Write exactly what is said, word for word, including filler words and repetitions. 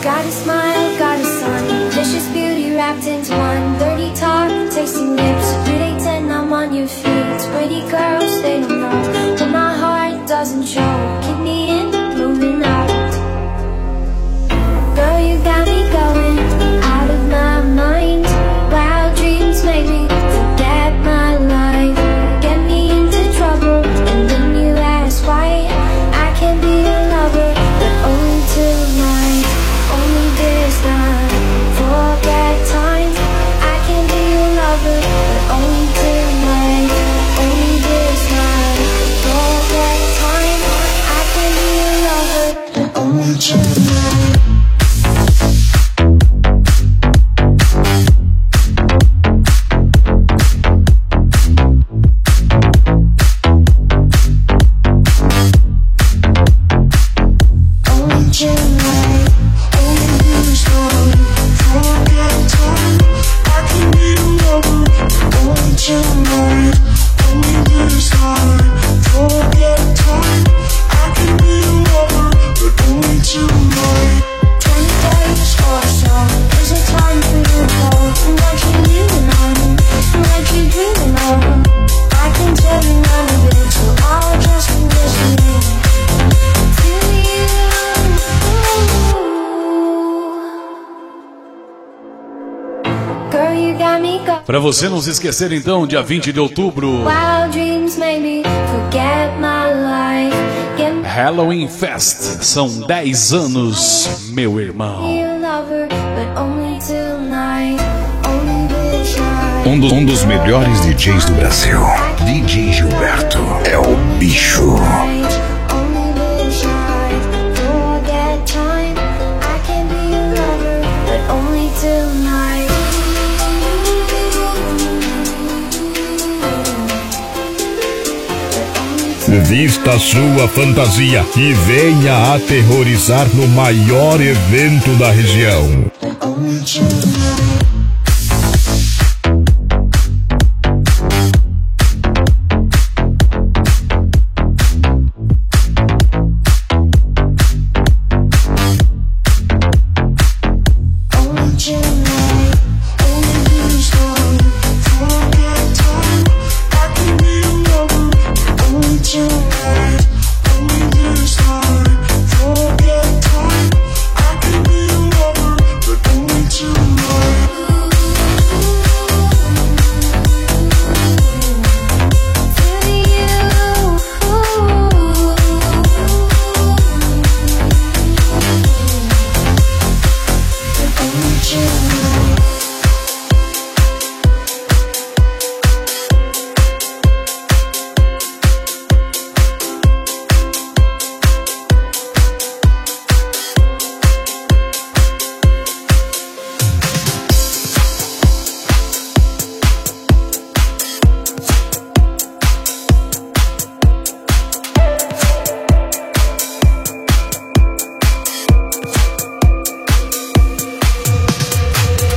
Got a smile, got a sun, vicious beauty wrapped into one. Dirty talk, tasting lips, pretty ten, I'm on your feet. Pretty girls, they don't know what my heart doesn't show. Keep me in, moving out. Girl, you got me going out of my mind. Wild dreams make me forget my life. Get me into trouble, and then you ask why. I can be a lover, but only tonight, only this night. Forget time. I can be a lover, but only tonight, only this night. Forget time. I can be a lover, but only tonight. Para você não se esquecer, então, dia vinte de outubro, Halloween Fest. São dez anos, meu irmão. Um dos, um dos melhores D Js do Brasil, D J Gilberto, é o bicho. Vista sua fantasia e venha aterrorizar no maior evento da região.